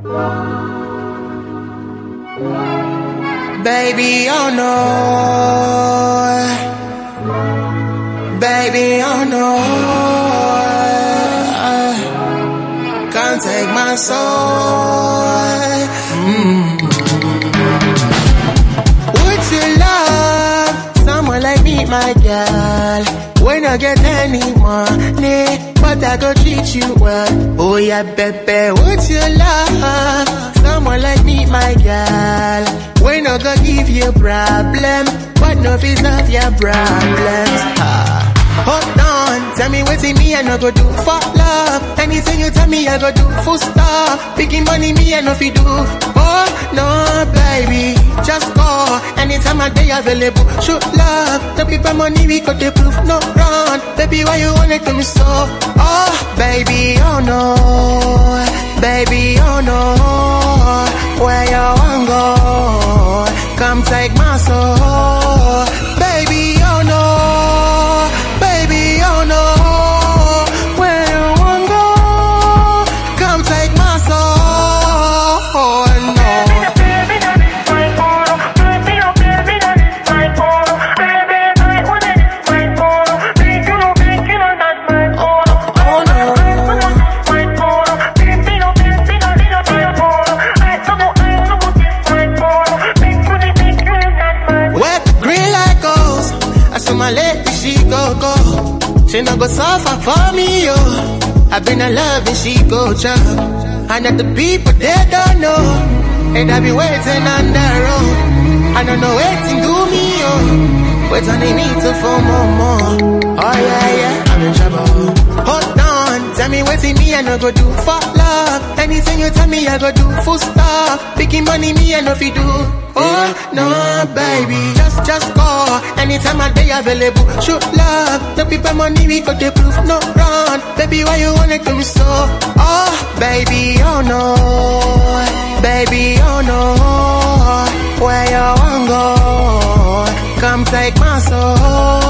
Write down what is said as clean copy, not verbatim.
Baby, oh no. Baby, oh no. Can't take my soul. Would you love someone like me, my girl? When I get any money, but I go treat you well. Oh yeah, baby, would you love someone like me, my girl? When I go give you problem, but no fees of your problems. Hold on, tell me what's in me I no go do for love. Anything you tell me I go do full stop. Picking money me I no fi do. Oh no baby, just call. Anytime I day available. Show love, no people money we got the proof. No run, baby why you wanna do me so? Oh baby, oh no. Baby, oh no. Where you wanna go? Come take my soul. Baby, oh no. Baby, oh no. Where you wanna go? Come take my soul. Oh no. My lady, she go. She no go suffer for me, yo. I been in love and she go chop. And that the people, they don't know. And I be waiting on the road. I don't know waiting do me, yo. Wait on they need to for more. Oh yeah, I'm in trouble. Hold on, tell me what's in me I no go do for love. Anything you tell me I go do full stop. Picking money me I no fi do. Oh no baby, just call. Anytime I day available. Show love, no people money we got the proof. No run, baby why you wanna do me so? Oh baby, oh no. Baby, oh no. Where you wanna go? Come take my soul.